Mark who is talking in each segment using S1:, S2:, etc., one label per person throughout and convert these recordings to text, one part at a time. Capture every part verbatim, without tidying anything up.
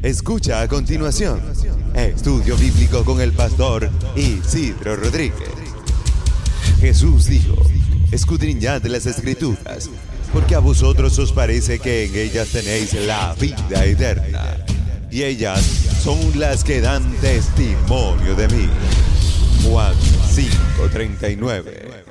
S1: Escucha a continuación Estudio Bíblico con el pastor Isidro Rodríguez. Jesús dijo: escudriñad las Escrituras, porque a vosotros os parece que en ellas tenéis la vida eterna, y ellas son las que dan testimonio de mí. Juan cinco treinta y nueve.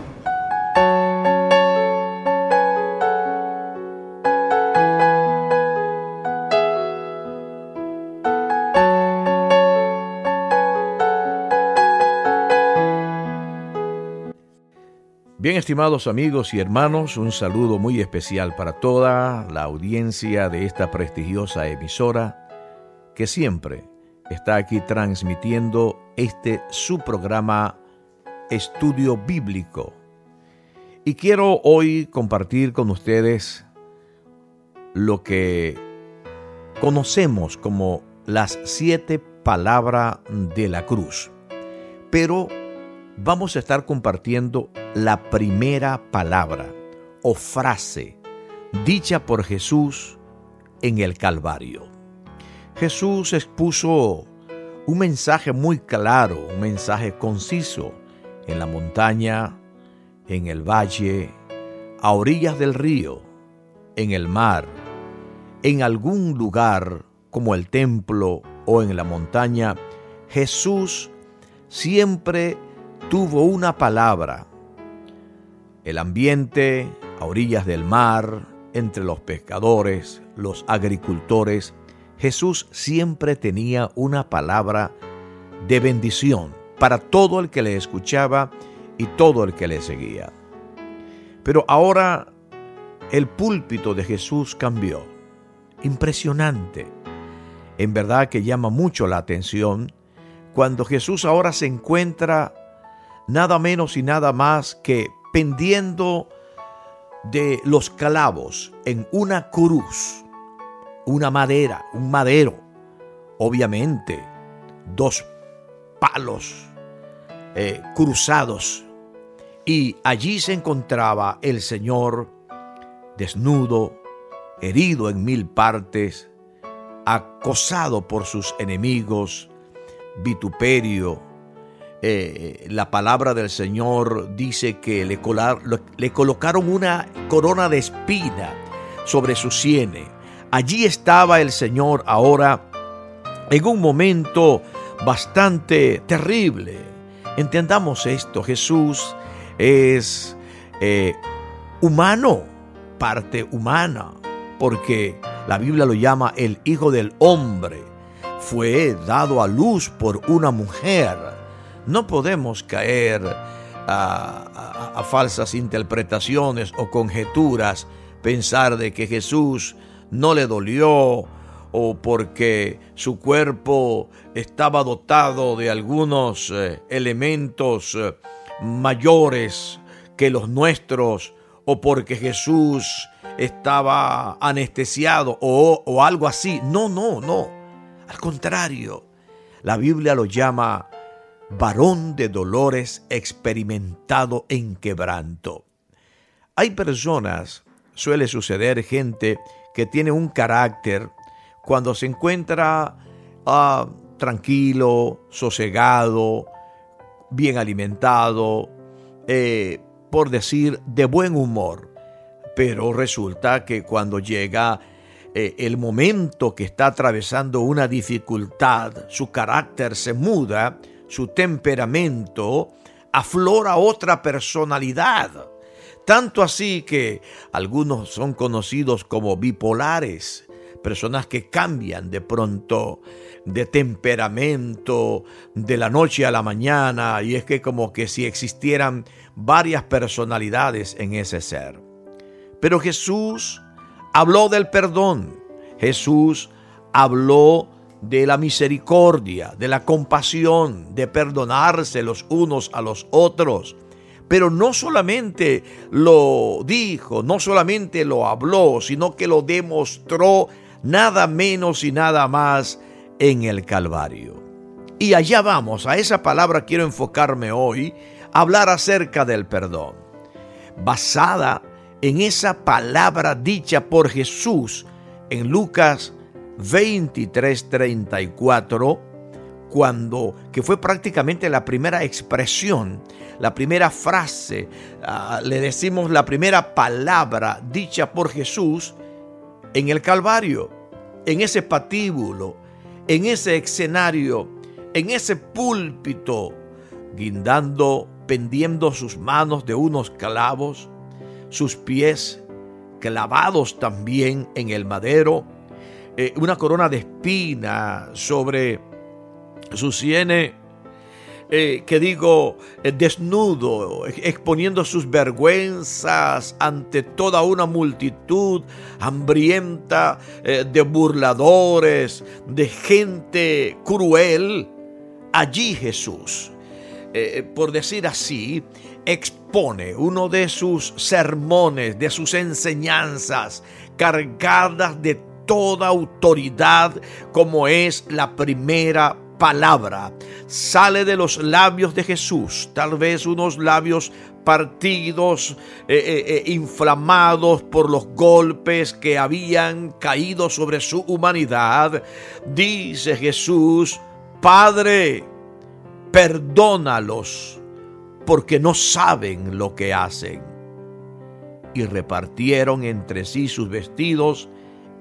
S2: Bien, estimados amigos y hermanos, un saludo muy especial para toda la audiencia de esta prestigiosa emisora que siempre está aquí transmitiendo este su programa Estudio Bíblico. Y quiero hoy compartir con ustedes lo que conocemos como las siete palabras de la cruz. Pero vamos a estar compartiendo la primera palabra o frase dicha por Jesús en el Calvario. Jesús expuso un mensaje muy claro, un mensaje conciso en la montaña, en el valle, a orillas del río, en el mar, en algún lugar como el templo o en la montaña. Jesús siempre tuvo una palabra. El ambiente, a orillas del mar, entre los pescadores, los agricultores, Jesús siempre tenía una palabra de bendición para todo el que le escuchaba y todo el que le seguía. Pero ahora el púlpito de Jesús cambió. Impresionante. En verdad que llama mucho la atención cuando Jesús ahora se encuentra nada menos y nada más que pendiendo de los clavos en una cruz, una madera, un madero, obviamente, dos palos eh, cruzados, y allí se encontraba el Señor desnudo, herido en mil partes, acosado por sus enemigos, vituperio. Eh, la palabra del Señor dice que le, colar, le colocaron una corona de espina sobre sus sienes. Allí estaba el Señor ahora en un momento bastante terrible. Entendamos esto: Jesús es eh, humano, parte humana, porque la Biblia lo llama el Hijo del Hombre. Fue dado a luz por una mujer. No podemos caer a, a, a falsas interpretaciones o conjeturas, pensar de que Jesús no le dolió o porque su cuerpo estaba dotado de algunos eh, elementos eh, mayores que los nuestros, o porque Jesús estaba anestesiado o, o algo así. No, no, no. Al contrario, la Biblia lo llama varón de dolores, experimentado en quebranto. Hay personas, suele suceder, gente que tiene un carácter cuando se encuentra uh, tranquilo, sosegado, bien alimentado, eh, por decir, de buen humor. Pero resulta que cuando llega eh, el momento que está atravesando una dificultad, su carácter se muda, su temperamento aflora otra personalidad. Tanto así que algunos son conocidos como bipolares, personas que cambian de pronto de temperamento de la noche a la mañana, y es que como que si existieran varias personalidades en ese ser. Pero Jesús habló del perdón. Jesús habló de la misericordia, de la compasión, de perdonarse los unos a los otros. Pero no solamente lo dijo, no solamente lo habló, sino que lo demostró nada menos y nada más en el Calvario. Y allá vamos, a esa palabra quiero enfocarme hoy, hablar acerca del perdón, basada en esa palabra dicha por Jesús en Lucas veintitrés treinta y cuatro, cuando, que fue prácticamente la primera expresión, la primera frase, uh, le decimos la primera palabra dicha por Jesús en el Calvario, en ese patíbulo, en ese escenario, en ese púlpito, guindando, pendiendo sus manos de unos clavos, sus pies clavados también en el madero, eh, una corona de espina sobre sus sienes, eh, que digo, eh, desnudo, exponiendo sus vergüenzas ante toda una multitud hambrienta, eh, de burladores, de gente cruel. Allí Jesús, eh, por decir así, expone uno de sus sermones, de sus enseñanzas, cargadas de toda autoridad, como es la primera palabra. Sale de los labios de Jesús, tal vez unos labios partidos, eh, eh, eh, inflamados por los golpes que habían caído sobre su humanidad. Dice Jesús: Padre, perdónalos, porque no saben lo que hacen. Y repartieron entre sí sus vestidos,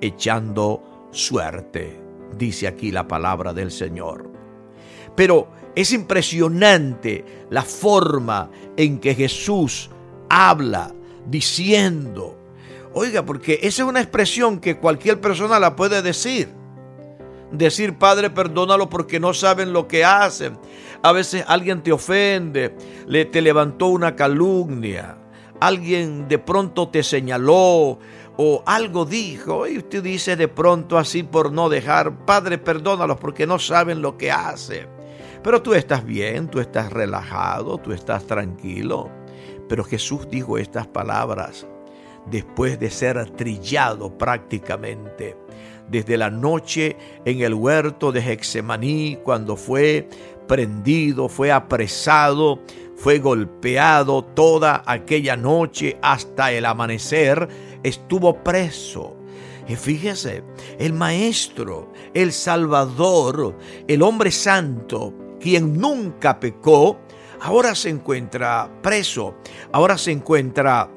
S2: echando suerte. Dice aquí la palabra del Señor. Pero es impresionante la forma en que Jesús habla, diciendo, oiga, porque esa es una expresión que cualquier persona la puede decir. Decir: Padre, perdónalo porque no saben lo que hacen. A veces alguien te ofende, le, te levantó una calumnia, alguien de pronto te señaló o algo dijo, y usted dice de pronto así por no dejar: Padre, perdónalos porque no saben lo que hacen. Pero tú estás bien, tú estás relajado, tú estás tranquilo. Pero Jesús dijo estas palabras después de ser trillado prácticamente. Desde la noche en el huerto de Getsemaní, cuando fue prendido, fue apresado, fue golpeado toda aquella noche hasta el amanecer, estuvo preso. Y fíjese, el Maestro, el Salvador, el hombre santo, quien nunca pecó, ahora se encuentra preso, ahora se encuentra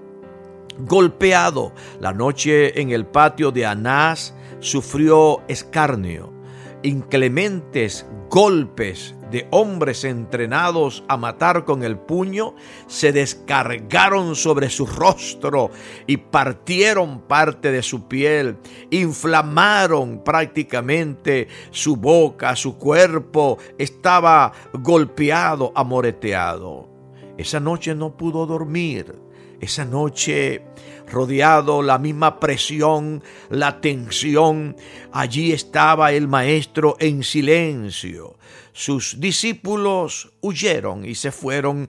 S2: golpeado. La noche en el patio de Anás sufrió escarnio, inclementes golpes de hombres entrenados a matar con el puño se descargaron sobre su rostro y partieron parte de su piel, inflamaron prácticamente su boca, su cuerpo estaba golpeado, amoreteado. Esa noche no pudo dormir. Esa noche, rodeado la misma presión, la tensión, allí estaba el Maestro en silencio. Sus discípulos huyeron y se fueron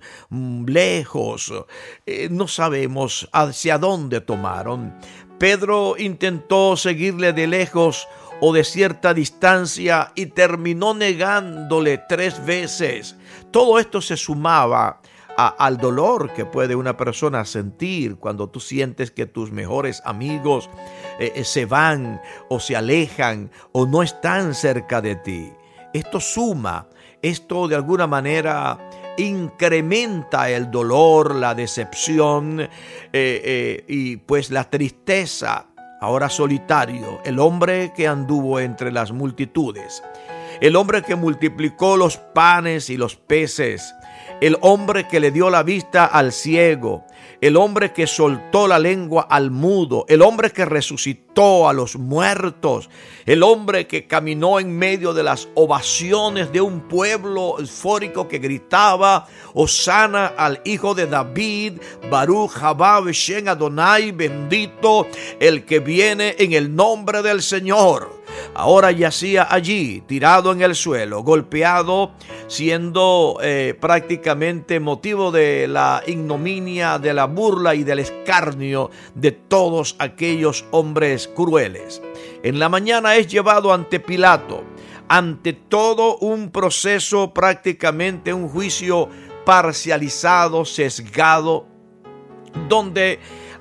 S2: lejos. Eh, no sabemos hacia dónde tomaron. Pedro intentó seguirle de lejos o de cierta distancia y terminó negándole tres veces. Todo esto se sumaba A, al dolor que puede una persona sentir cuando tú sientes que tus mejores amigos eh, se van o se alejan o no están cerca de ti. Esto suma, esto de alguna manera incrementa el dolor, la decepción eh, eh, y pues la tristeza. Ahora solitario, el hombre que anduvo entre las multitudes, el hombre que multiplicó los panes y los peces, el hombre que le dio la vista al ciego, el hombre que soltó la lengua al mudo, el hombre que resucitó a los muertos, el hombre que caminó en medio de las ovaciones de un pueblo eufórico que gritaba: Hosana al hijo de David, Baruch haba Beshem Adonai, bendito el que viene en el nombre del Señor. Ahora yacía allí, tirado en el suelo, golpeado, siendo eh, prácticamente motivo de la ignominia, de la burla y del escarnio de todos aquellos hombres crueles. En la mañana es llevado ante Pilato, ante todo un proceso, prácticamente un juicio parcializado, sesgado, donde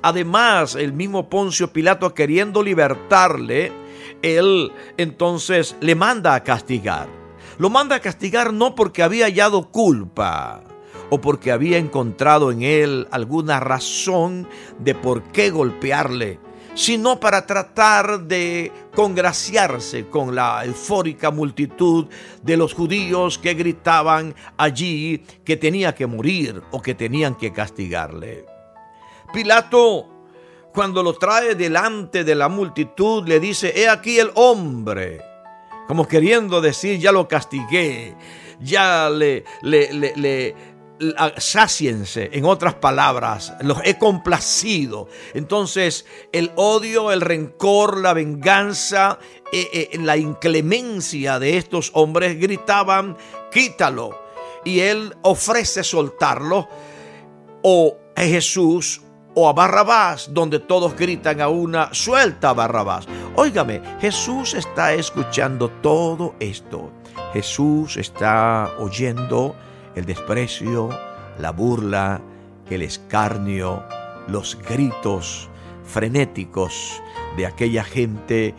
S2: Además, el mismo Poncio Pilato, queriendo libertarle, él entonces le manda a castigar. Lo manda a castigar no porque había hallado culpa o porque había encontrado en él alguna razón de por qué golpearle, sino para tratar de congraciarse con la eufórica multitud de los judíos que gritaban allí que tenía que morir o que tenían que castigarle. Pilato, cuando lo trae delante de la multitud, le dice: he aquí el hombre, como queriendo decir, ya lo castigué, ya le, le, le, le sáciense, en otras palabras, los he complacido. Entonces el odio, el rencor, la venganza, eh, eh, la inclemencia de estos hombres gritaban: quítalo. Y él ofrece soltarlo, o a Jesús o a Barrabás, donde todos gritan a una: suelta a Barrabás. Óigame, Jesús está escuchando todo esto. Jesús está oyendo el desprecio, la burla, el escarnio, los gritos frenéticos de aquella gente,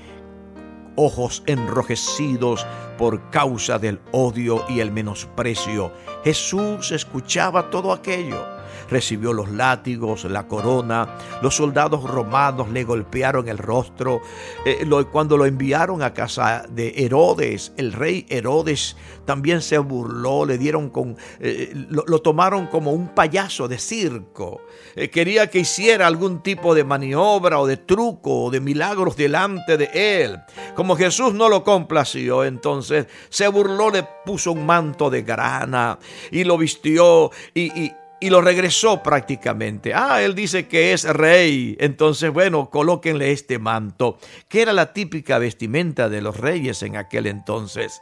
S2: ojos enrojecidos por causa del odio y el menosprecio. Jesús escuchaba todo aquello. Recibió los látigos, la corona. Los soldados romanos le golpearon el rostro. Eh, lo, cuando lo enviaron a casa de Herodes, el rey Herodes también se burló. Le dieron con, eh, lo, lo tomaron como un payaso de circo. Eh, quería que hiciera algún tipo de maniobra o de truco o de milagros delante de él. Como Jesús no lo complació, entonces se burló, le puso un manto de grana y lo vistió y, y Y lo regresó prácticamente. Ah, él dice que es rey. Entonces, bueno, colóquenle este manto, que era la típica vestimenta de los reyes en aquel entonces.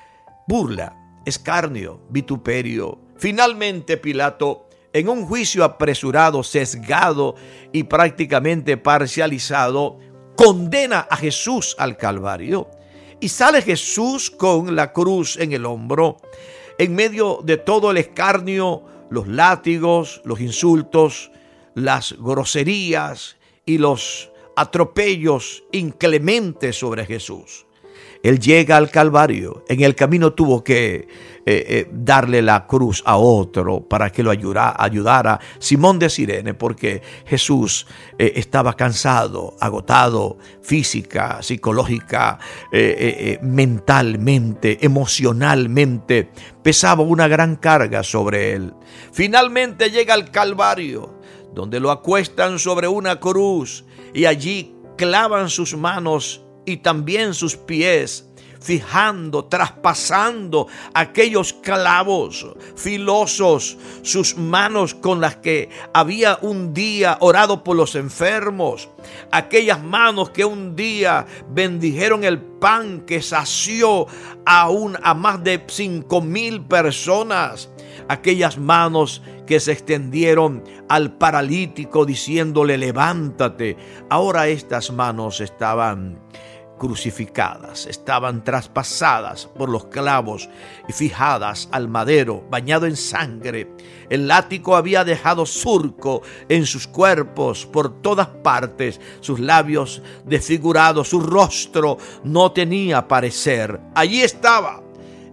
S2: Burla, escarnio, vituperio. Finalmente, Pilato, en un juicio apresurado, sesgado y prácticamente parcializado, condena a Jesús al Calvario. Y sale Jesús con la cruz en el hombro, en medio de todo el escarnio, los látigos, los insultos, las groserías y los atropellos inclementes sobre Jesús. Él llega al Calvario. En el camino tuvo que eh, eh, darle la cruz a otro para que lo ayudara, ayudara Simón de Cirene, porque Jesús eh, estaba cansado, agotado, física, psicológica, eh, eh, mentalmente, emocionalmente. Pesaba una gran carga sobre él. Finalmente llega al Calvario, donde lo acuestan sobre una cruz y allí clavan sus manos y también sus pies, fijando, traspasando aquellos clavos filosos, sus manos con las que había un día orado por los enfermos, aquellas manos que un día bendijeron el pan que sació a, un, a más de cinco mil personas, aquellas manos que se extendieron al paralítico diciéndole: levántate. Ahora estas manos estaban crucificadas, estaban traspasadas por los clavos y fijadas al madero, bañado en sangre. El látigo había dejado surco en sus cuerpos por todas partes, sus labios desfigurados, su rostro no tenía parecer. Allí estaba,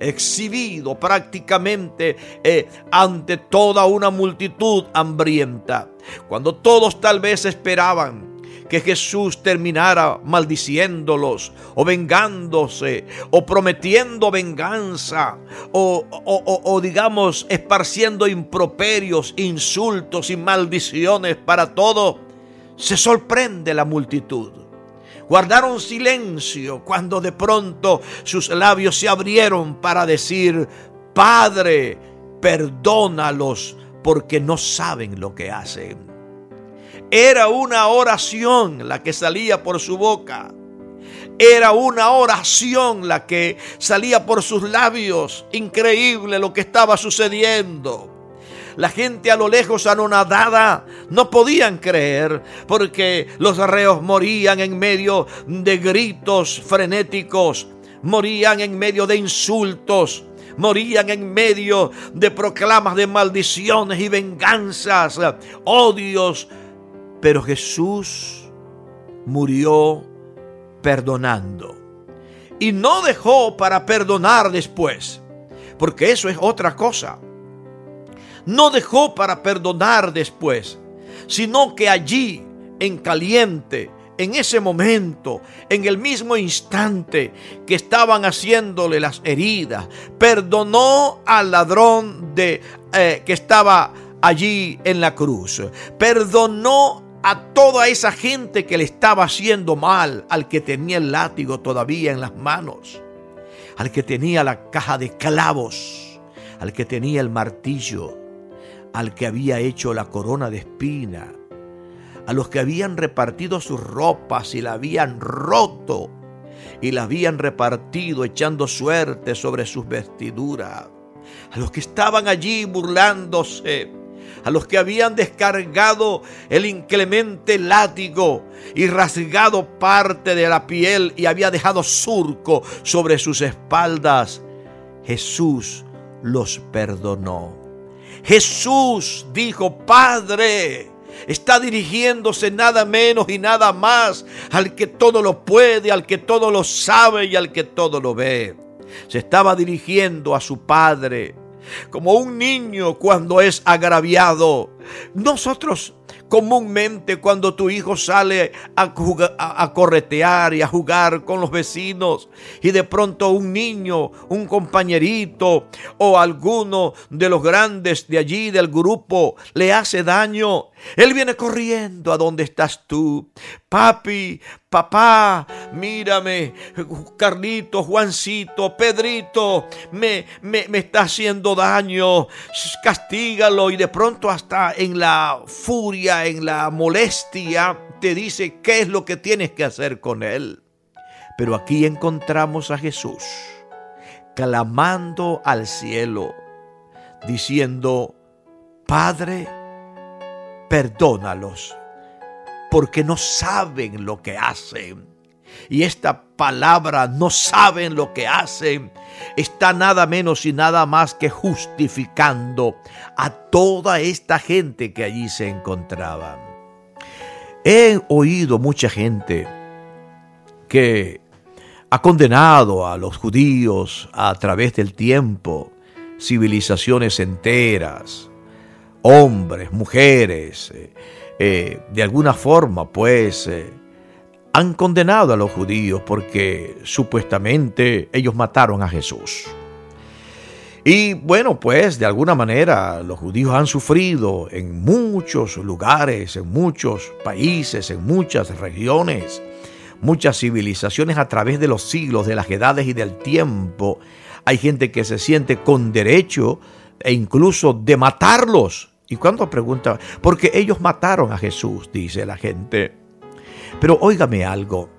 S2: exhibido prácticamente eh, ante toda una multitud hambrienta, cuando todos tal vez esperaban que Jesús terminara maldiciéndolos o vengándose o prometiendo venganza o, o, o, o digamos esparciendo improperios, insultos y maldiciones para todo. Se sorprende la multitud. Guardaron silencio cuando de pronto sus labios se abrieron para decir: Padre, perdónalos porque no saben lo que hacen. Era una oración la que salía por su boca. Era una oración la que salía por sus labios. Increíble lo que estaba sucediendo. La gente a lo lejos, anonadada, no podían creer, porque los reos morían en medio de gritos frenéticos, morían en medio de insultos, morían en medio de proclamas de maldiciones y venganzas, odios. Pero Jesús murió perdonando. Y no dejó para perdonar después, porque eso es otra cosa. No dejó para perdonar después, sino que allí, en caliente, en ese momento, en el mismo instante que estaban haciéndole las heridas, perdonó al ladrón de, eh, que estaba allí en la cruz. Perdonó a toda esa gente que le estaba haciendo mal, al que tenía el látigo todavía en las manos, al que tenía la caja de clavos, al que tenía el martillo, al que había hecho la corona de espina, a los que habían repartido sus ropas y la habían roto y la habían repartido echando suerte sobre sus vestiduras, a los que estaban allí burlándose, a los que habían descargado el inclemente látigo y rasgado parte de la piel y había dejado surco sobre sus espaldas. Jesús los perdonó. Jesús dijo: Padre, está dirigiéndose nada menos y nada más al que todo lo puede, al que todo lo sabe y al que todo lo ve. Se estaba dirigiendo a su Padre como un niño cuando es agraviado. Nosotros comúnmente, cuando tu hijo sale a, jugar, a, a corretear y a jugar con los vecinos, y de pronto un niño, un compañerito o alguno de los grandes de allí del grupo le hace daño, él viene corriendo a donde estás tú. Papi, papá, mírame, Carlito, Juancito, Pedrito, me, me, me está haciendo daño, castígalo. Y de pronto, hasta en la furia, en la molestia, te dice qué es lo que tienes que hacer con él. Pero aquí encontramos a Jesús clamando al cielo, diciendo: Padre, perdónalos, porque no saben lo que hacen. Y esta palabra, no saben lo que hacen, está nada menos y nada más que justificando a toda esta gente que allí se encontraba. He oído mucha gente que ha condenado a los judíos a través del tiempo, civilizaciones enteras, hombres, mujeres, eh, eh, de alguna forma pues eh, han condenado a los judíos porque supuestamente ellos mataron a Jesús. Y bueno, pues de alguna manera los judíos han sufrido en muchos lugares, en muchos países, en muchas regiones, muchas civilizaciones a través de los siglos, de las edades y del tiempo. Hay gente que se siente con derecho e incluso de matarlos. Y cuando pregunta, porque ellos mataron a Jesús, dice la gente. Pero óigame algo,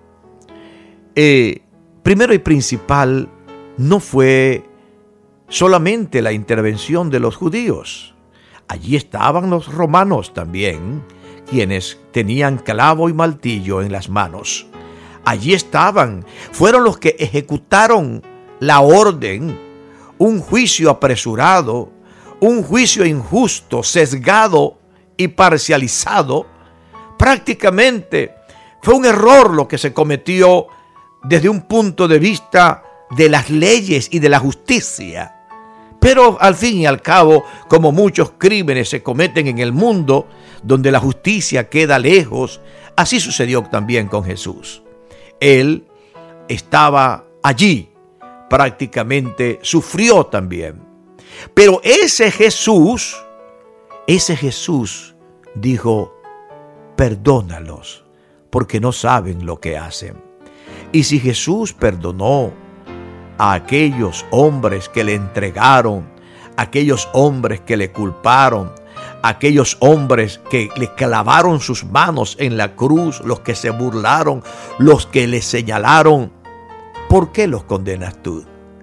S2: eh, primero y principal, no fue solamente la intervención de los judíos. Allí estaban los romanos también, quienes tenían clavo y martillo en las manos. Allí estaban, fueron los que ejecutaron la orden, un juicio apresurado, un juicio injusto, sesgado y parcializado. Prácticamente fue un error lo que se cometió desde un punto de vista de las leyes y de la justicia. Pero al fin y al cabo, como muchos crímenes se cometen en el mundo, donde la justicia queda lejos, así sucedió también con Jesús. Él estaba allí, prácticamente sufrió también. Pero ese Jesús, ese Jesús dijo: perdónalos, porque no saben lo que hacen. Y si Jesús perdonó a aquellos hombres que le entregaron, aquellos hombres que le culparon, aquellos hombres que le clavaron sus manos en la cruz, los que se burlaron, los que le señalaron, ¿por qué los condenas tú?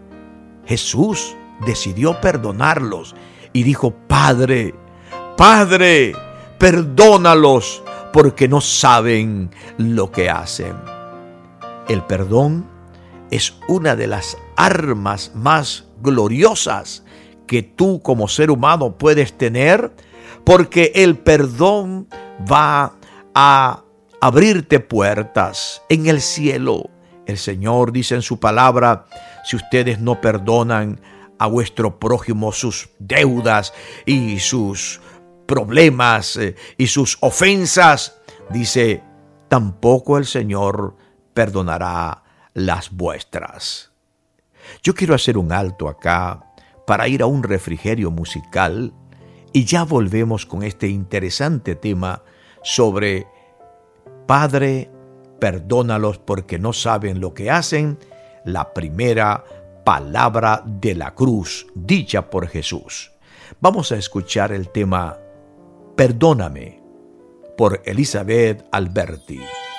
S2: Jesús decidió perdonarlos y dijo: Padre, Padre, perdónalos, porque no saben lo que hacen. El perdón es una de las armas más gloriosas que tú como ser humano puedes tener, porque el perdón va a abrirte puertas en el cielo. El Señor dice en su palabra, si ustedes no perdonan a vuestro prójimo sus deudas y sus problemas eh, y sus ofensas, dice, tampoco el Señor perdonará las vuestras. Yo quiero hacer un alto acá para ir a un refrigerio musical y ya volvemos con este interesante tema sobre Padre, perdónalos porque no saben lo que hacen, la primera palabra de la cruz dicha por Jesús. Vamos a escuchar el tema Perdóname por Elizabeth Alberti.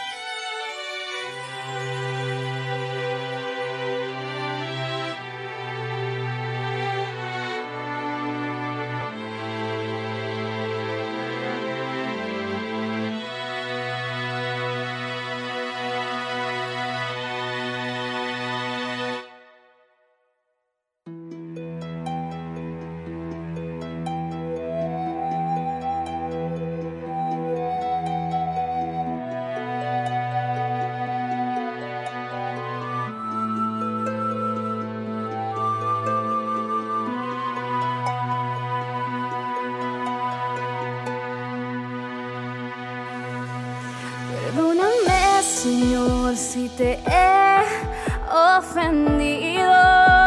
S3: Perdóname, Señor, si te he ofendido.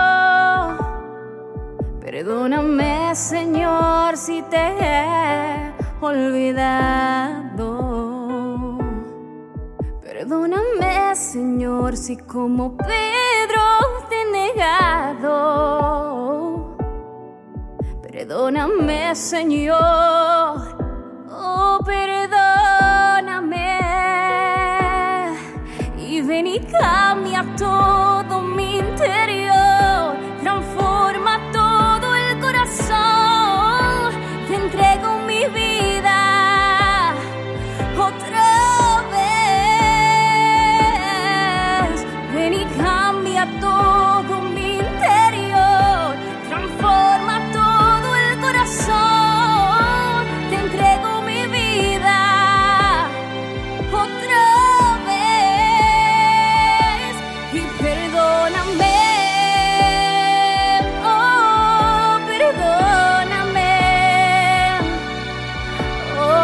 S3: Perdóname, Señor, si te he olvidado. Perdóname, Señor, si como Pedro te he negado. Perdóname, Señor, oh, perdóname. Y ven y cambia todo mi interior, transforma todo el corazón. Te entrego mi vida otra vez. Ven y cambia todo mi interior, transforma todo el corazón. Te entrego mi vida otra vez y perdóname. Oh, perdóname. Oh,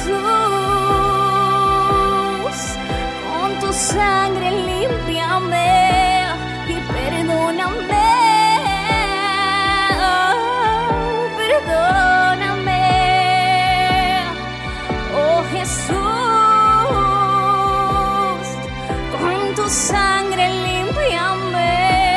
S3: Jesús, con tu sangre límpiame y perdóname. Oh, perdóname. Oh, Jesús, con tu sangre límpiame.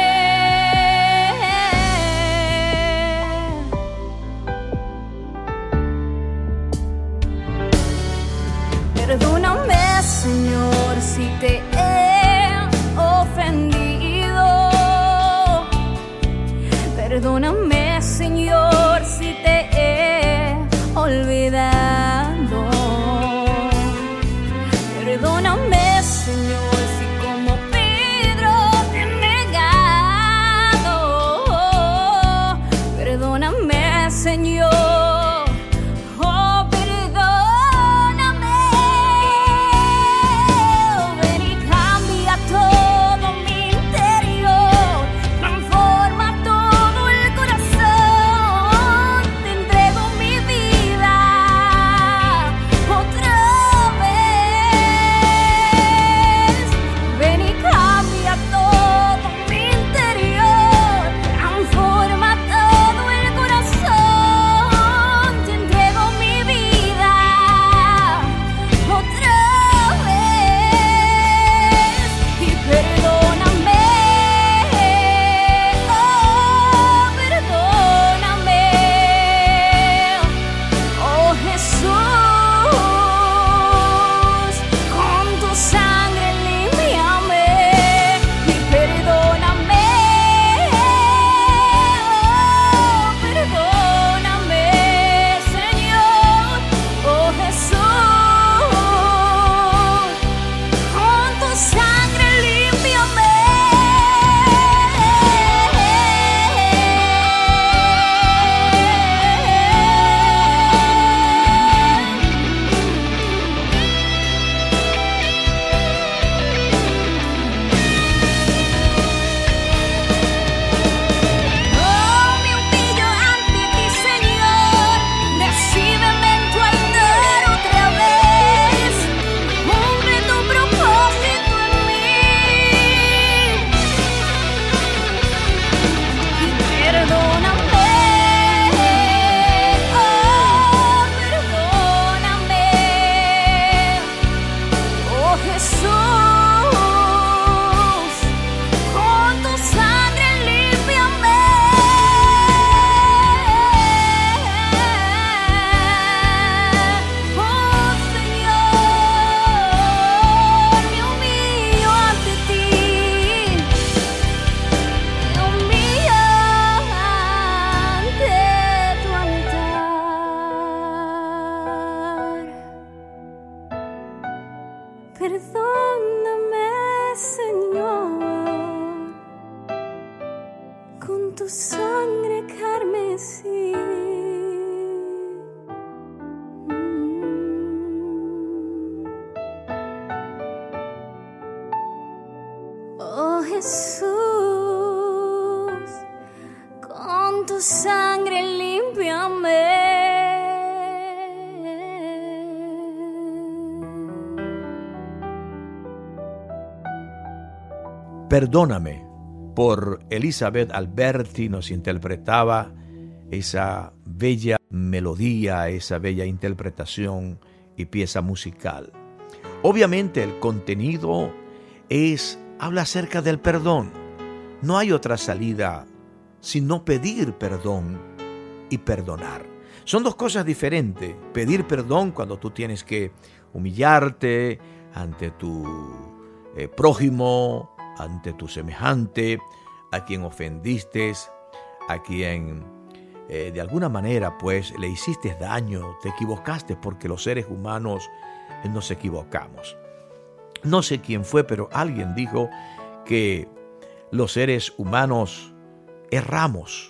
S3: Perdóname, Señor, si te he ofendido. Perdóname, Señor, si te he olvidado. Perdóname, Señor, si como Pedro te he negado. Perdóname, Señor. Oh, perdóname. Ven y cambia todo mi interior, transforma todo el corazón. tu sangre carmesí. Mm. Oh Jesús, con tu sangre límpiame.
S2: Perdóname. Por Elizabeth Alberti nos interpretaba esa bella melodía, esa bella interpretación y pieza musical. Obviamente el contenido es, habla acerca del perdón. No hay otra salida sino pedir perdón y perdonar. Son dos cosas diferentes. Pedir perdón cuando tú tienes que humillarte ante tu eh, prójimo, ante tu semejante, a quien ofendiste, a quien eh, de alguna manera pues le hiciste daño, te equivocaste, porque los seres humanos eh, nos equivocamos. No sé quién fue, pero alguien dijo que los seres humanos erramos.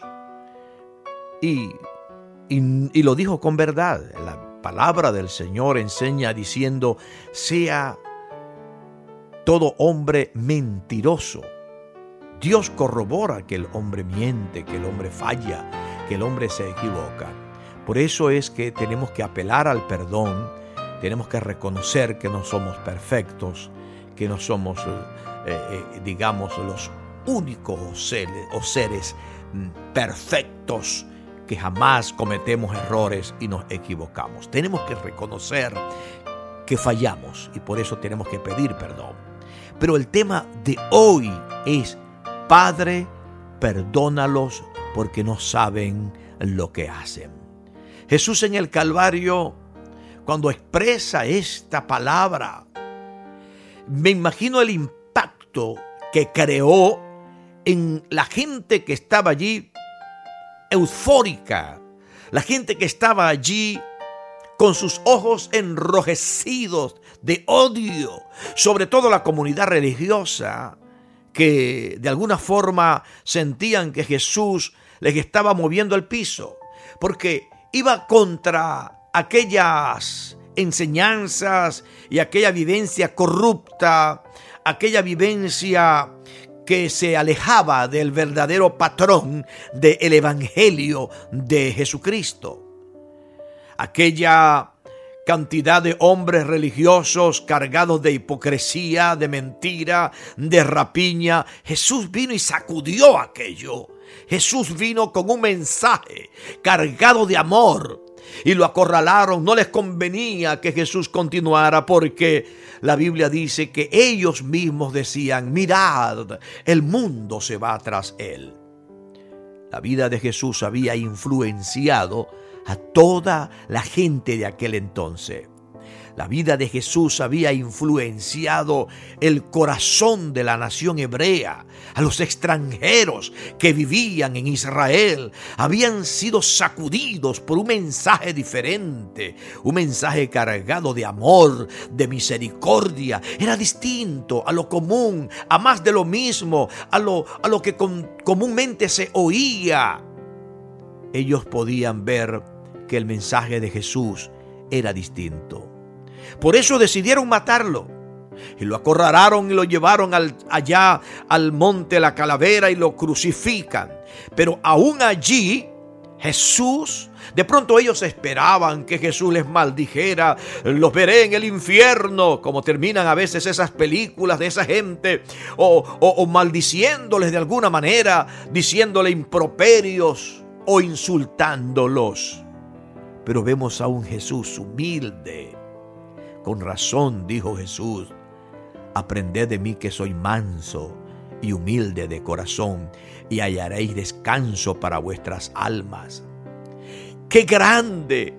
S2: Y, y, y lo dijo con verdad. La palabra del Señor enseña diciendo, sea todo hombre mentiroso. Dios corrobora que el hombre miente, que el hombre falla, que el hombre se equivoca. Por eso es que tenemos que apelar al perdón, tenemos que reconocer que no somos perfectos, que no somos, eh, eh, digamos, los únicos seres, o seres perfectos, que jamás cometemos errores y nos equivocamos. Tenemos que reconocer que fallamos y por eso tenemos que pedir perdón. Pero el tema de hoy es: Padre, perdónalos porque no saben lo que hacen. Jesús en el Calvario, cuando expresa esta palabra, me imagino el impacto que creó en la gente que estaba allí eufórica, la gente que estaba allí con sus ojos enrojecidos de odio, sobre todo la comunidad religiosa, que de alguna forma sentían que Jesús les estaba moviendo el piso, porque iba contra aquellas enseñanzas y aquella vivencia corrupta, aquella vivencia que se alejaba del verdadero patrón del Evangelio de Jesucristo. Aquella cantidad de hombres religiosos cargados de hipocresía, de mentira, de rapiña. Jesús vino y sacudió aquello. Jesús vino con un mensaje cargado de amor y lo acorralaron. No les convenía que Jesús continuara, porque la Biblia dice que ellos mismos decían: mirad, el mundo se va tras él. La vida de Jesús había influenciado a toda la gente de aquel entonces. La vida de Jesús había influenciado el corazón de la nación hebrea. A los extranjeros que vivían en Israel habían sido sacudidos por un mensaje diferente, un mensaje cargado de amor, de misericordia. Era distinto a lo común, a más de lo mismo, a lo, a lo que com- comúnmente se oía. Ellos podían ver que el mensaje de Jesús era distinto. Por eso decidieron matarlo y lo acorralaron y lo llevaron al, allá al monte La Calavera y lo crucifican. Pero aún allí Jesús, de pronto ellos esperaban que Jesús les maldijera: los veré en el infierno, como terminan a veces esas películas de esa gente, o, o, o maldiciéndoles de alguna manera, diciéndole improperios o insultándolos. Pero vemos a un Jesús humilde. Con razón dijo Jesús: aprended de mí que soy manso y humilde de corazón, y hallaréis descanso para vuestras almas. ¡Qué grande!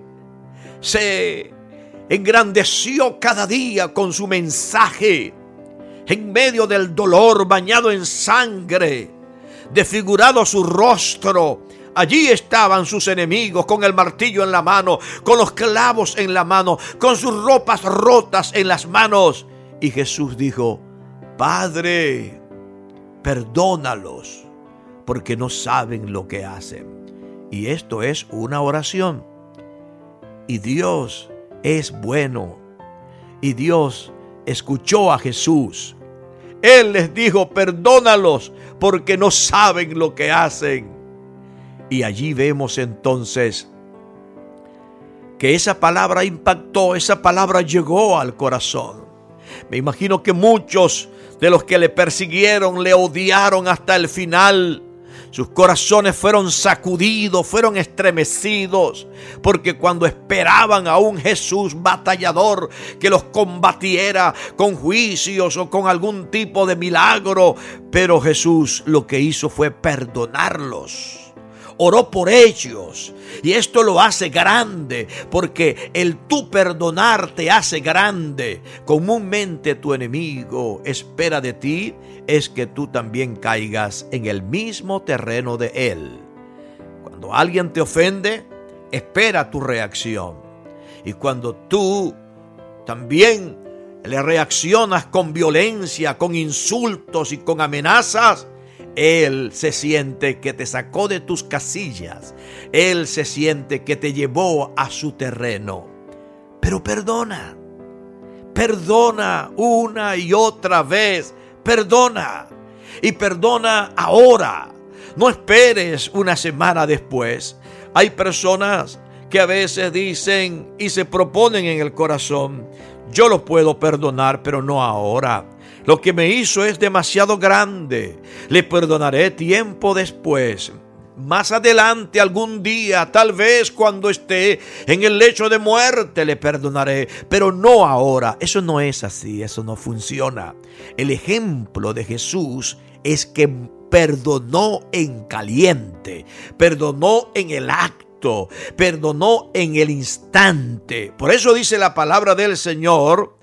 S2: Se engrandeció cada día con su mensaje. En medio del dolor, bañado en sangre, desfigurado su rostro, allí estaban sus enemigos con el martillo en la mano, con los clavos en la mano, con sus ropas rotas en las manos. Y Jesús dijo: Padre, perdónalos, porque no saben lo que hacen. Y esto es una oración. Y Dios es bueno. Y Dios escuchó a Jesús. Él les dijo, perdónalos porque no saben lo que hacen. Y allí vemos entonces que esa palabra impactó, esa palabra llegó al corazón. Me imagino que muchos de los que le persiguieron, le odiaron hasta el final. Sus corazones fueron sacudidos, fueron estremecidos, porque cuando esperaban a un Jesús batallador que los combatiera con juicios o con algún tipo de milagro, pero Jesús lo que hizo fue perdonarlos. Oró por ellos, y esto lo hace grande, porque el tú perdonar te hace grande. Comúnmente tu enemigo espera de ti es que tú también caigas en el mismo terreno de él. Cuando alguien te ofende, espera tu reacción, y cuando tú también le reaccionas con violencia, con insultos y con amenazas, Él se siente que te sacó de tus casillas. Él se siente que te llevó a su terreno. Pero perdona. Perdona una y otra vez. Perdona. Y perdona ahora. No esperes una semana después. Hay personas que a veces dicen y se proponen en el corazón, yo lo puedo perdonar, pero no ahora. Lo que me hizo es demasiado grande. Le perdonaré tiempo después. Más adelante, algún día, tal vez cuando esté en el lecho de muerte, le perdonaré. Pero no ahora. Eso no es así. Eso no funciona. El ejemplo de Jesús es que perdonó en caliente. Perdonó en el acto. Perdonó en el instante. Por eso dice la palabra del Señor,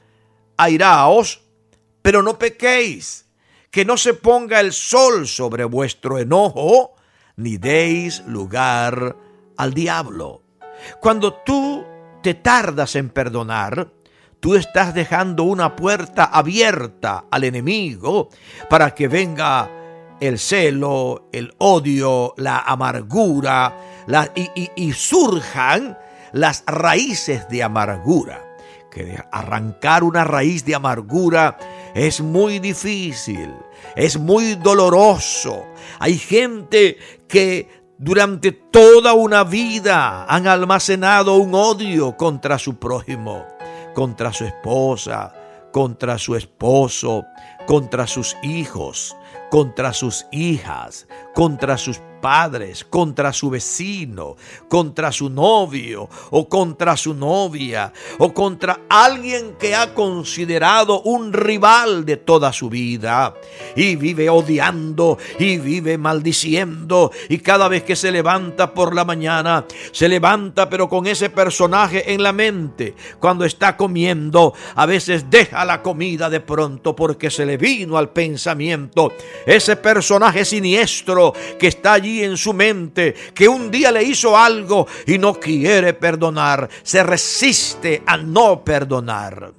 S2: airaos, pero no pequéis, que no se ponga el sol sobre vuestro enojo, ni deis lugar al diablo. Cuando tú te tardas en perdonar, tú estás dejando una puerta abierta al enemigo para que venga el celo, el odio, la amargura, la, y, y, y surjan las raíces de amargura. Que arrancar una raíz de amargura es muy difícil, es muy doloroso. Hay gente que durante toda una vida han almacenado un odio contra su prójimo, contra su esposa, contra su esposo, contra sus hijos, contra sus hijas, contra sus padres, contra su vecino, contra su novio o contra su novia o contra alguien que ha considerado un rival de toda su vida y vive odiando y vive maldiciendo, y cada vez que se levanta por la mañana se levanta pero con ese personaje en la mente. Cuando está comiendo, a veces deja la comida de pronto porque se le vino al pensamiento ese personaje siniestro que está allí en su mente, que un día le hizo algo y no quiere perdonar, se resiste a no perdonar.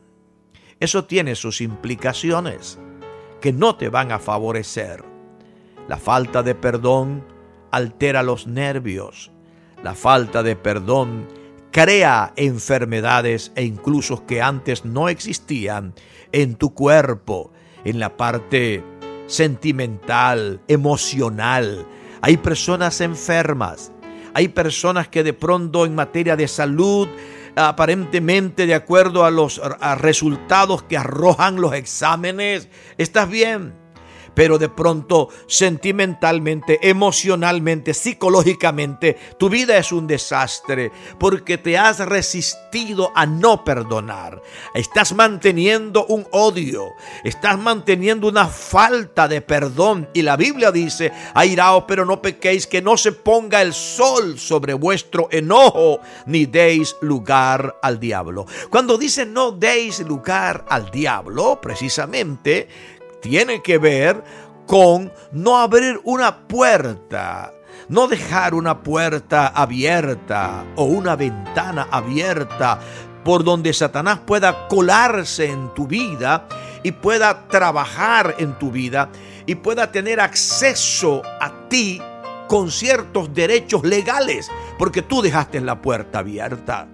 S2: Eso tiene sus implicaciones que no te van a favorecer. La falta de perdón altera los nervios. La falta de perdón crea enfermedades e incluso que antes no existían en tu cuerpo, en la parte sentimental, emocional. Hay personas enfermas, hay personas que de pronto en materia de salud, aparentemente de acuerdo a los a resultados que arrojan los exámenes, estás bien. Pero de pronto sentimentalmente, emocionalmente, psicológicamente, tu vida es un desastre porque te has resistido a no perdonar. Estás manteniendo un odio, estás manteniendo una falta de perdón. Y la Biblia dice, airaos pero no pequéis, que no se ponga el sol sobre vuestro enojo, ni deis lugar al diablo. Cuando dice no deis lugar al diablo, precisamente tiene que ver con no abrir una puerta, no dejar una puerta abierta o una ventana abierta por donde Satanás pueda colarse en tu vida y pueda trabajar en tu vida y pueda tener acceso a ti con ciertos derechos legales, porque tú dejaste la puerta abierta.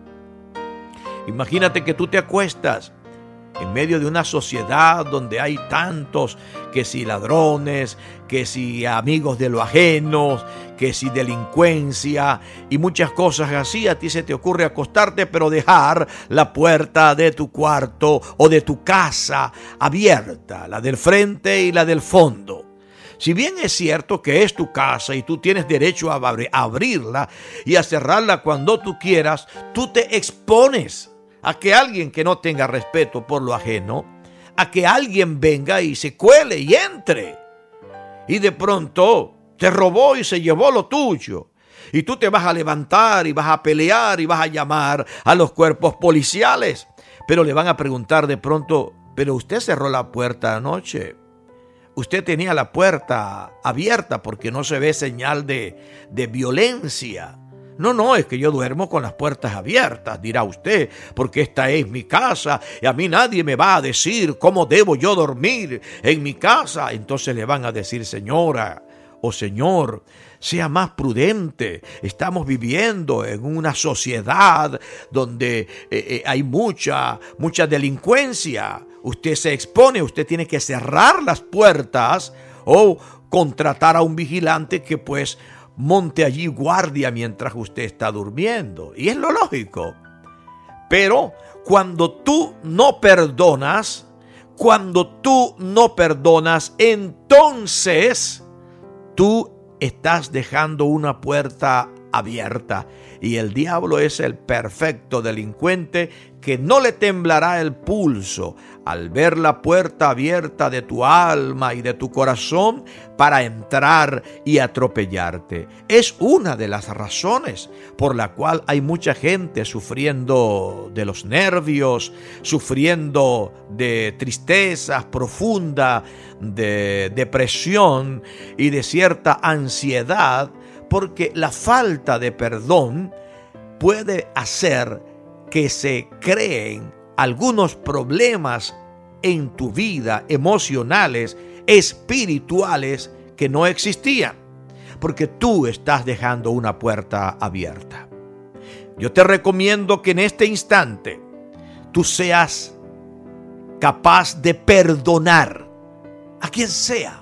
S2: Imagínate que tú te acuestas en medio de una sociedad donde hay tantos, que si ladrones, que si amigos de lo ajeno, que si delincuencia y muchas cosas así. A ti se te ocurre acostarte, pero dejar la puerta de tu cuarto o de tu casa abierta, la del frente y la del fondo. Si bien es cierto que es tu casa y tú tienes derecho a abrirla y a cerrarla cuando tú quieras, tú te expones a que alguien que no tenga respeto por lo ajeno, a que alguien venga y se cuele y entre. Y de pronto te robó y se llevó lo tuyo. Y tú te vas a levantar y vas a pelear y vas a llamar a los cuerpos policiales. Pero le van a preguntar de pronto, pero usted cerró la puerta anoche. Usted tenía la puerta abierta porque no se ve señal de, de violencia. No, no, es que yo duermo con las puertas abiertas, dirá usted, porque esta es mi casa y a mí nadie me va a decir cómo debo yo dormir en mi casa. Entonces le van a decir, señora o señor, sea más prudente. Estamos viviendo en una sociedad donde eh, eh, hay mucha, mucha delincuencia. Usted se expone, usted tiene que cerrar las puertas o contratar a un vigilante que pues monte allí guardia mientras usted está durmiendo. Y es lo lógico. Pero cuando tú no perdonas, cuando tú no perdonas, entonces tú estás dejando una puerta abierta. Y el diablo es el perfecto delincuente que no le temblará el pulso al ver la puerta abierta de tu alma y de tu corazón para entrar y atropellarte. Es una de las razones por la cual hay mucha gente sufriendo de los nervios, sufriendo de tristezas profundas, de depresión y de cierta ansiedad, porque la falta de perdón puede hacer que se creen algunos problemas en tu vida emocionales, espirituales, que no existían, porque tú estás dejando una puerta abierta. Yo te recomiendo que en este instante tú seas capaz de perdonar a quien sea,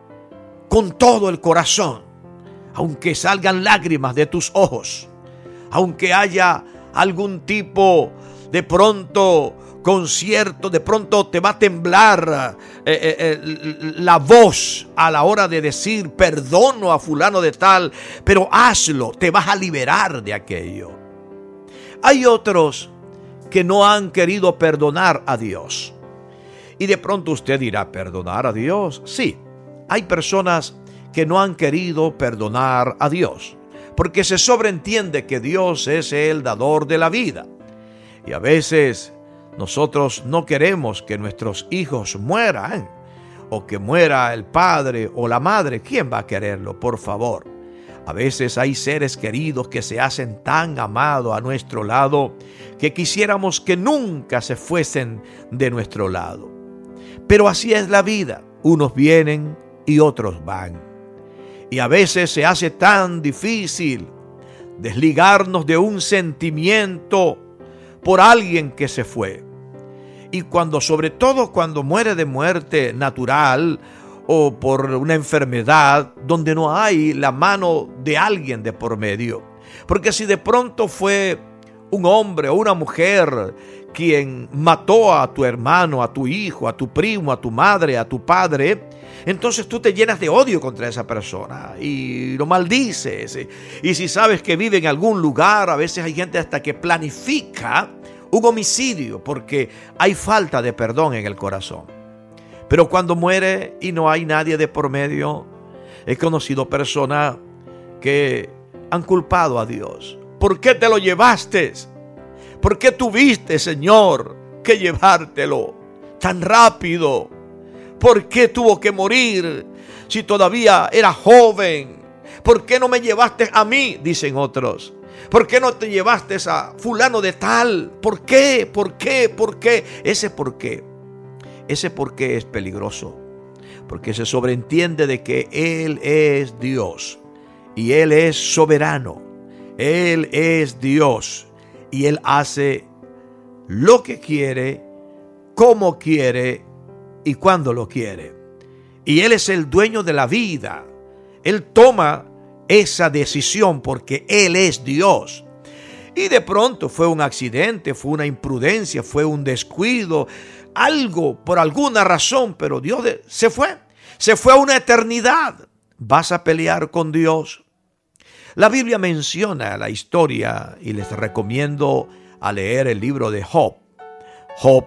S2: con todo el corazón, aunque salgan lágrimas de tus ojos, aunque haya algún tipo de pronto concierto, de pronto te va a temblar eh, eh, eh, la voz a la hora de decir perdono a fulano de tal, pero hazlo, te vas a liberar de aquello. Hay otros que no han querido perdonar a Dios. Y de pronto usted dirá, ¿perdonar a Dios? Sí, hay personas que no han querido perdonar a Dios, porque se sobreentiende que Dios es el dador de la vida. Y a veces nosotros no queremos que nuestros hijos mueran, o que muera el padre o la madre. ¿Quién va a quererlo, por favor? A veces hay seres queridos que se hacen tan amados a nuestro lado que quisiéramos que nunca se fuesen de nuestro lado. Pero así es la vida. Unos vienen y otros van. Y a veces se hace tan difícil desligarnos de un sentimiento por alguien que se fue. Y cuando, sobre todo cuando muere de muerte natural o por una enfermedad donde no hay la mano de alguien de por medio. Porque si de pronto fue un hombre o una mujer quien mató a tu hermano, a tu hijo, a tu primo, a tu madre, a tu padre, entonces tú te llenas de odio contra esa persona y lo maldices. Y si sabes que vive en algún lugar, a veces hay gente hasta que planifica un homicidio porque hay falta de perdón en el corazón. Pero cuando muere y no hay nadie de por medio, he conocido personas que han culpado a Dios. ¿Por qué te lo llevaste? ¿Por qué tuviste, Señor, que llevártelo tan rápido? ¿Por qué tuvo que morir si todavía era joven? ¿Por qué no me llevaste a mí? Dicen otros. ¿Por qué no te llevaste a fulano de tal? ¿Por qué? ¿Por qué? ¿Por qué? Ese por qué. Ese por qué es peligroso. porque se sobreentiende de que Él es Dios y Él es soberano. Él es Dios y Él hace lo que quiere, como quiere y cuando lo quiere. Y Él es el dueño de la vida. Él toma esa decisión porque Él es Dios. Y de pronto fue un accidente, fue una imprudencia, fue un descuido, algo por alguna razón, pero Dios de, se fue, se fue a una eternidad. ¿Vas a pelear con Dios? La Biblia menciona la historia y les recomiendo a leer el libro de Job. Job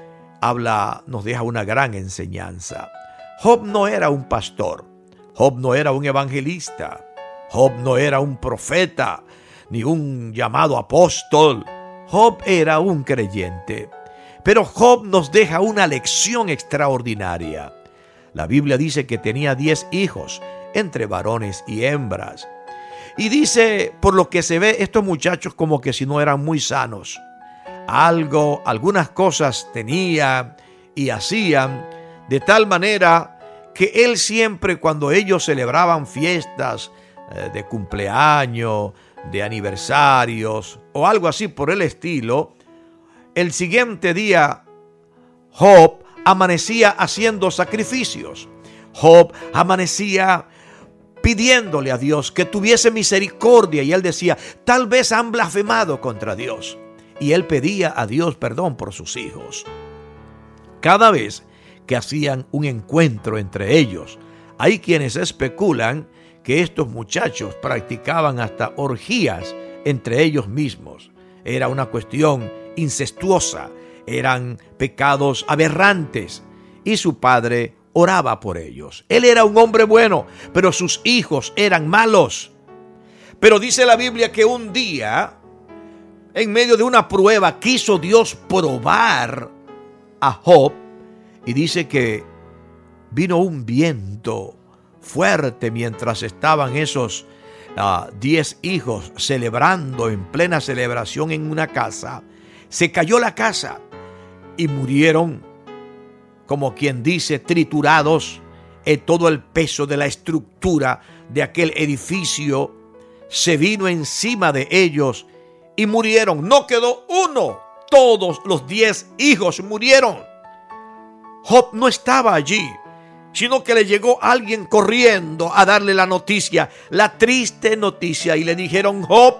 S2: habla, nos deja una gran enseñanza. Job no era un pastor, Job no era un evangelista, Job no era un profeta, ni un llamado apóstol. Job era un creyente. Pero Job nos deja una lección extraordinaria. La Biblia dice que tenía diez hijos, entre varones y hembras. Y dice, por lo que se ve, estos muchachos como que si no eran muy sanos. Algo, algunas cosas tenían y hacían de tal manera que él siempre, cuando ellos celebraban fiestas eh, de cumpleaños, de aniversarios o algo así por el estilo, el siguiente día Job amanecía haciendo sacrificios. Job amanecía pidiéndole a Dios que tuviese misericordia, y él decía, tal vez han blasfemado contra Dios. Y él pedía a Dios perdón por sus hijos. Cada vez que hacían un encuentro entre ellos, hay quienes especulan que estos muchachos practicaban hasta orgías entre ellos mismos. Era una cuestión incestuosa, eran pecados aberrantes, y su padre oraba por ellos. Él era un hombre bueno, pero sus hijos eran malos. Pero dice la Biblia que un día, en medio de una prueba, quiso Dios probar a Job, y dice que vino un viento fuerte mientras estaban esos uh, diez hijos celebrando en plena celebración en una casa. Se cayó la casa y murieron, como quien dice, triturados. En todo el peso de la estructura de aquel edificio se vino encima de ellos y murieron. No quedó uno, todos los diez hijos murieron. Job no estaba allí, sino que le llegó alguien corriendo a darle la noticia, la triste noticia, y le dijeron, Job,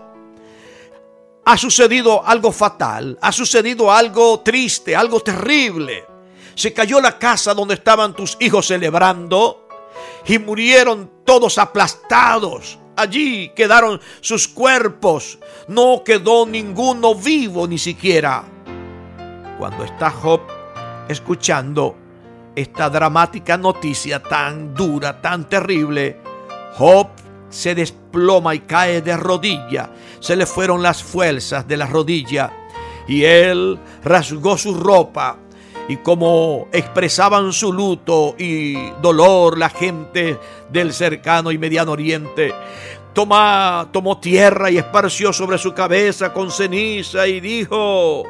S2: ha sucedido algo fatal, ha sucedido algo triste, algo terrible. Se cayó la casa donde estaban tus hijos celebrando y murieron todos aplastados. Allí quedaron sus cuerpos, no quedó ninguno vivo ni siquiera. Cuando está Job escuchando esta dramática noticia tan dura, tan terrible, Job se desploma y cae de rodilla. Se le fueron las fuerzas de la rodilla y él rasgó su ropa. Y como expresaban su luto y dolor la gente del cercano y mediano oriente, toma, tomó tierra y esparció sobre su cabeza con ceniza y dijo,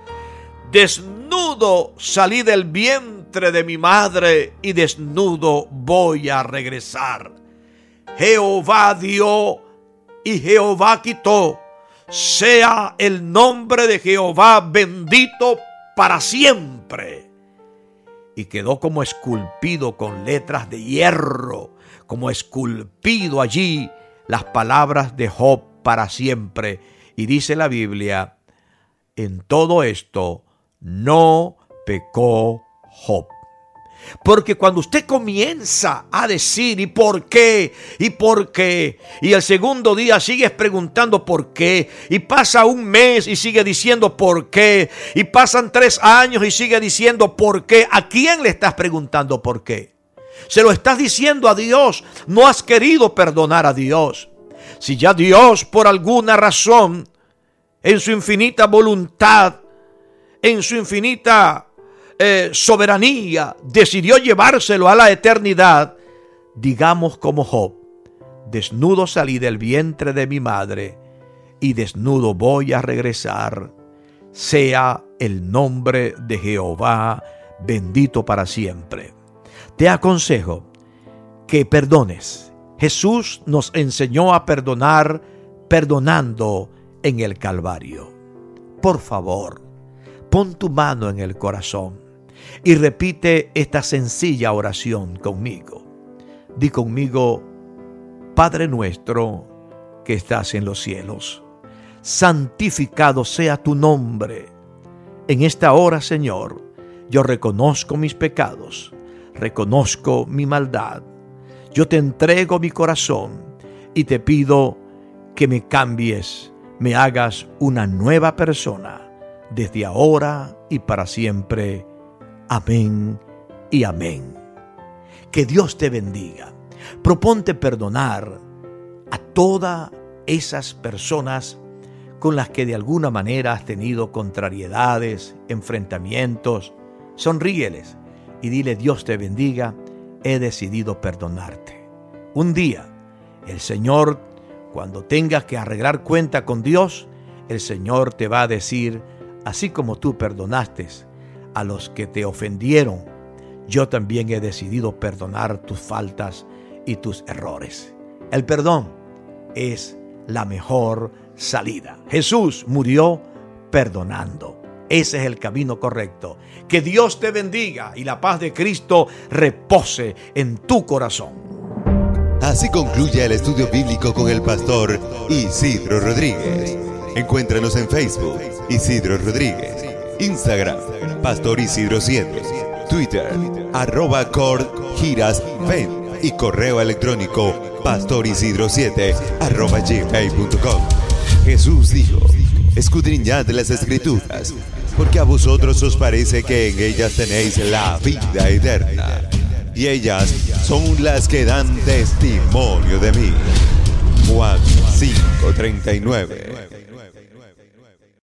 S2: desnudo salí del vientre de mi madre y desnudo voy a regresar. Jehová dio y Jehová quitó. Sea el nombre de Jehová bendito para siempre. Y quedó como esculpido con letras de hierro, como esculpido allí las palabras de Job para siempre. Y dice la Biblia, en todo esto no pecó Job. Porque cuando usted comienza a decir ¿y por qué? ¿Y por qué? Y el segundo día sigues preguntando ¿por qué? Y pasa un mes y sigue diciendo ¿por qué? Y pasan tres años y sigue diciendo ¿por qué? ¿A quién le estás preguntando por qué? Se lo estás diciendo a Dios. No has querido perdonar a Dios. Si ya Dios por alguna razón, en su infinita voluntad, en su infinita Eh, soberanía, decidió llevárselo a la eternidad, digamos como Job, desnudo salí del vientre de mi madre y desnudo voy a regresar. Sea el nombre de Jehová bendito para siempre. te aconsejo que perdones. Jesús nos enseñó a perdonar perdonando en el Calvario. Por favor, pon tu mano en el corazón y repite esta sencilla oración conmigo. Di conmigo: Padre nuestro que estás en los cielos, santificado sea tu nombre. En esta hora, Señor, yo reconozco mis pecados, reconozco mi maldad. Yo te entrego mi corazón y te pido que me cambies, me hagas una nueva persona, desde ahora y para siempre. Amén y amén. Que Dios te bendiga. Proponte perdonar a todas esas personas con las que de alguna manera has tenido contrariedades, enfrentamientos. Sonríeles y dile: Dios te bendiga, he decidido perdonarte. Un día, el Señor, cuando tengas que arreglar cuenta con Dios, el Señor te va a decir: así como tú perdonaste a los que te ofendieron, yo también he decidido perdonar tus faltas y tus errores. El perdón es la mejor salida. Jesús murió perdonando. Ese es el camino correcto. Que Dios te bendiga y la paz de Cristo repose en tu corazón.
S1: Así concluye el estudio bíblico con el pastor Isidro Rodríguez. Encuéntranos en Facebook, Isidro Rodríguez, Instagram, Pastor Isidro siete, Twitter, arroba Cord Giras Ven y correo electrónico pastorisidro siete arroba gmail punto com. Jesús dijo: escudriñad las Escrituras, porque a vosotros os parece que en ellas tenéis la vida eterna, y ellas son las que dan testimonio de mí. Juan cinco treinta y nueve.